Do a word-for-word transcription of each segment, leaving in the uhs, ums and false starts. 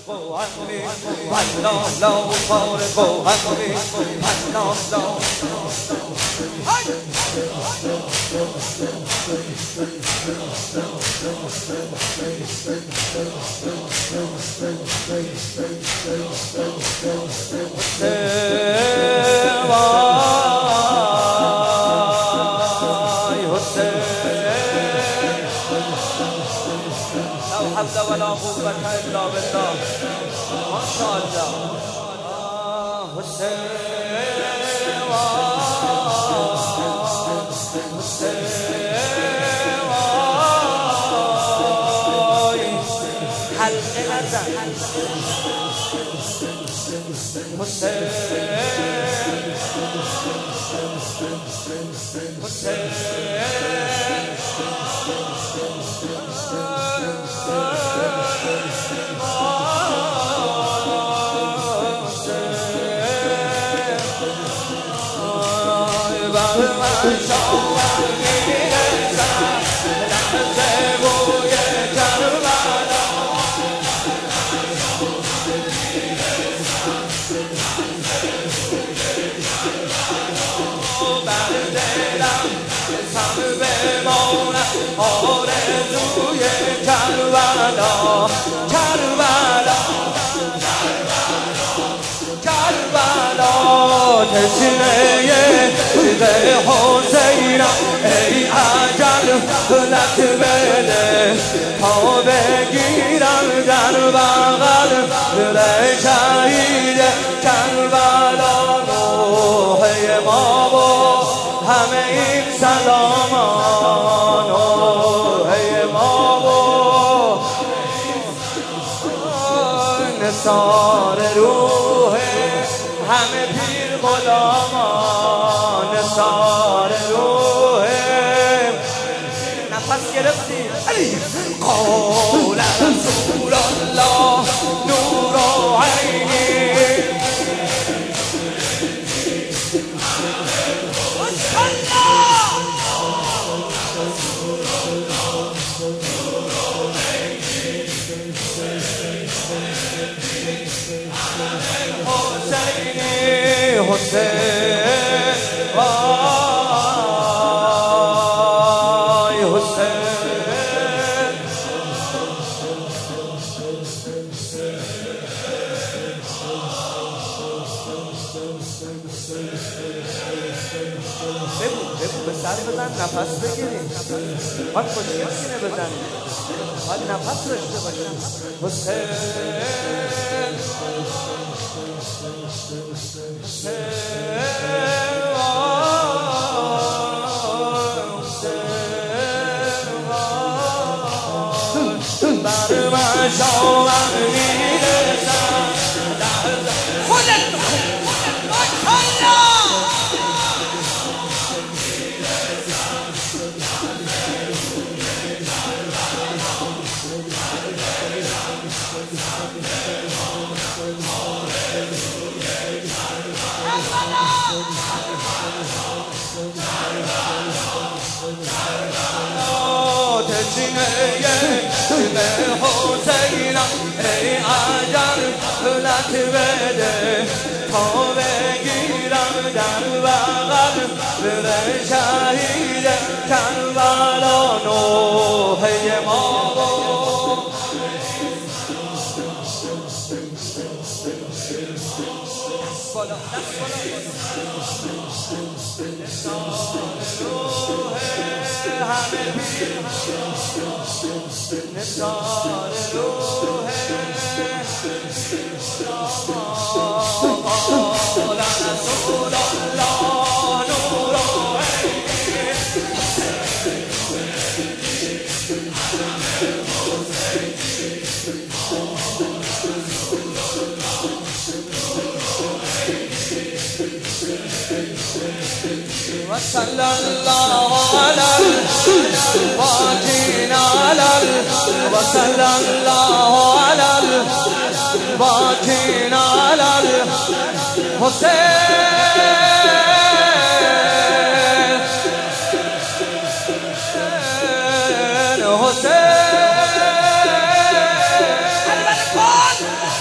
حول ولا قوة إلا بالله ما شاء الله حسین حلقه نزن حسین حسین آرزوی کربلا کربلا کربلا تشنه دل حسینم ای اجل لک بده تا بگیرم در بغل دل شهید کربلا روح ما و همه این سلامان نثار روح همه پیر غلامان نثار روح نفس گرفتیم قول رسول الله نور عینی حسین وای حسین بگو بگو به سر بزن نفس بگیریم باید خوشیان سینه بزنیم باید نفس داشته باشیم حسین بر من شاور میرسم خودت حسینم ای اجل لک بده تا بگیرم در بغل دل شهید کربلا نوحه ما نثار روح قال رسول الله نور وصلى الله على الباقين على وصلى الله على الباقين على الحسين حسين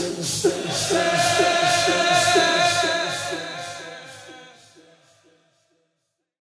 باشی.